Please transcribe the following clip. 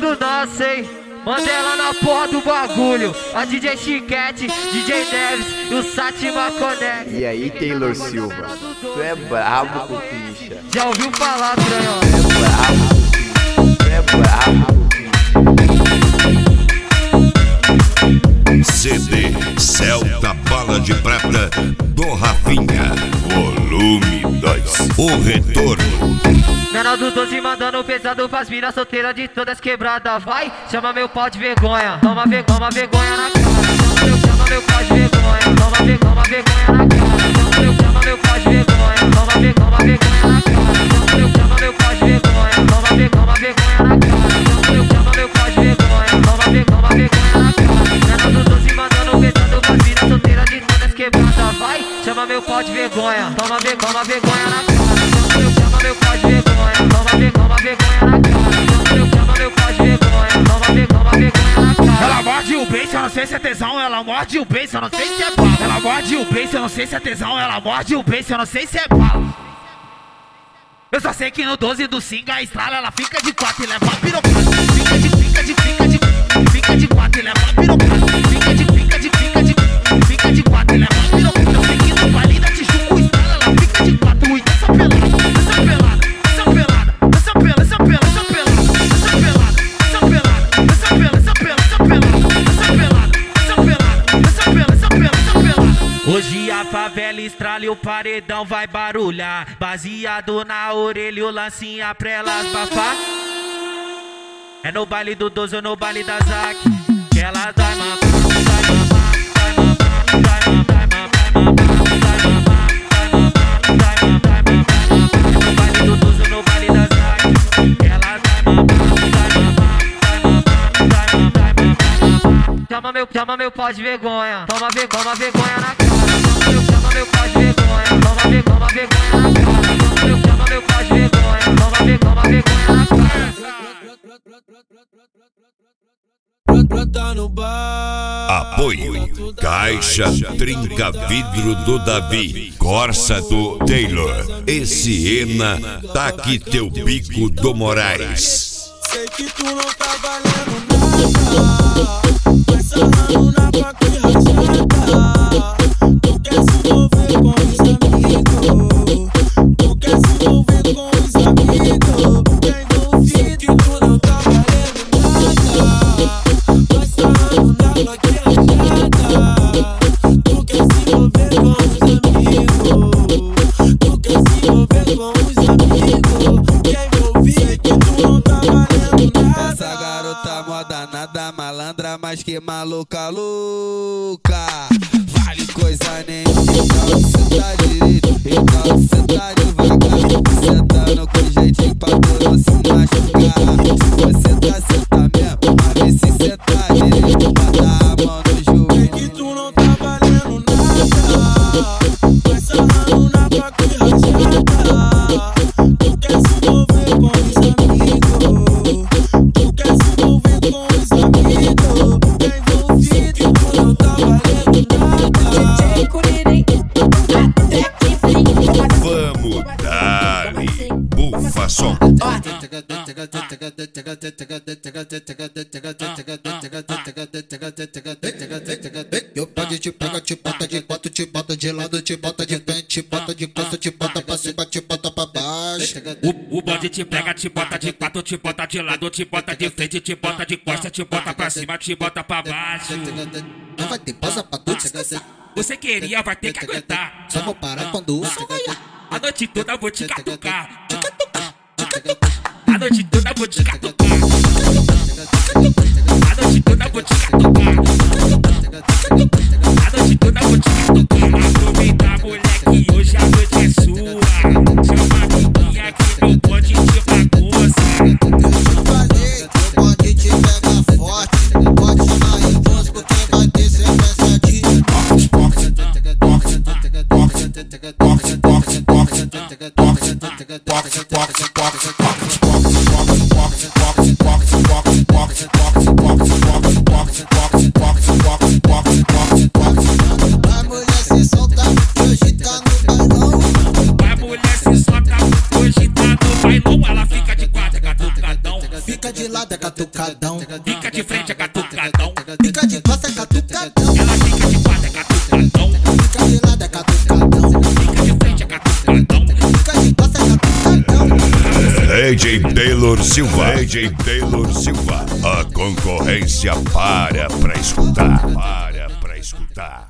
tudo nosso, hein? Mandela na porra do bagulho. A DJ Chiquete, DJ Neves e o Satima Connect. E aí, Taylor Silva, tu é brabo com picha. Já ouviu falar, Tranhão? Tu é brabo com CD Celta Bala de Prata do Rafinha, volume 2. O retorno. Menor do 12 mandando pesado pras minas solteiras de todas quebradas. Vai, chama meu pau de vergonha. Toma vergonha na cara. Chama meu pau de vergonha. Toma vergonha na cara. Chama meu pau de vergonha. Toma vergonha na cara. Chama meu pau de vergonha. Toma vergonha na cara. Chama meu pau de vergonha. Toma vergonha na cara. Menor do 12 mandando pesado pras minas solteiras de todas quebradas. Vai, chama meu pau de vergonha. Toma vergonha na cara. Chama meu pau de vergonha. Toma vergonha na cara. Chama meu pau de vergonha. Toma vergonha na cara. Ela morde o beijo, eu não sei se é tesão. Ela morde o beijo, eu não sei se é bala. Ela morde o beijo, eu não sei se é tesão. Ela morde o beijo, eu não sei se é bala. Eu só sei que no 12 do Singa a estrala ela fica de 4 e leva a pirocada. Fica de 4 e leva a pirocada. Fica de 4 e leva a pirocada. Eu sei que no baile da Tijuca o estrala ela fica de 4 e essa pelada. Hoje a favela estrala e o paredão vai barulhar. Baseado na orelha o lancinha pra elas bafar. É no baile do 12 ou no baile da Zac que elas vai mamar, vai mamar, vai mamar, vai mamar, vai mamar, vai mamar, vai mamar, vai mamar. É no baile do 12 ou no baile da Zac que elas vai mamar, vai mamar, vai mamar, vai mamar, vai mamar. Chama meu pau de vergonha. Toma vergonha na cara. Chama meu pau de vergonha. Toma vergonha na cara. Chama meu pau de vergonha. Toma vergonha na cara. Apoio Caixa Trinca Vidro do Davi, Corsa do Taylor e Siena Taque Teu Bico do Moraes. Sei que tu não tá valendo nada. Vai sarrando na faca e rachada. Tu quer se envolver com os amigos. Tu quer se envolver com os amigos. Quem duvido que tu não tá valendo nada. Vai sarrando na faca e rachada. Tu quer se envolver com os amigos. Tu quer se envolver com os amigos. Quem duvido que tu não tá valendo nada. Essa garota moda nada malandra, mas que maluca louca. Vale coisa nenhuma, então cê tá direito, então cê tá devagar. Sentando com jeitinho pra tu não se machucar. Se você tá senta mesmo, mas vê se cê tá direito. Bota a mão no joelho. É que tu não tá valendo nada. Vai sarrando na faca e rachada. Tu quer se envolver com os amigos. Tu quer se envolver com os amigos. Quem duvido que tu não tá valendo nada. DJ Curirim, até que fim. Vamos dar-lhe bufa som. Eu pode te pega, te bota de quatro, te bota de lado, te bota de frente, te bota de costa, te bota pra cima, te bota pra baixo. O bonde te pega, te bota de quatro, te bota de lado, te bota de frente, te bota de costa, te bota pra cima, te bota pra baixo. Não vai ter pausa pra tu descansar. Você queria, vai ter que aguentar. Só vou parar quando o som vaiar. A noite toda vou te catucar. A noite toda vou te catucar. A noite toda vou te catucar. A noite toda vou te catucar. Aproveita, moleque, hoje a noite é sua. Chama a amiguinha que meu bonde te bagunça. Eu falei, o bonde te pega forte. Pode chamar em voz porque vai ter sequência de a mulher se solta, hoje tá no bailão. A mulher se solta, hoje tá no bailão. Ela fica de quatro, catucadão. Fica de lado é catucadão. Fica de frente é catucadão. Fica de costas é catucadão. Ela fica de quatro é catucadão. Fica de lado é catucadão. Fica de frente é catucadão. Fica de costas é catucadão. DJ Taylor Silva. DJ Taylor Silva. A concorrência para pra escutar. Para pra escutar.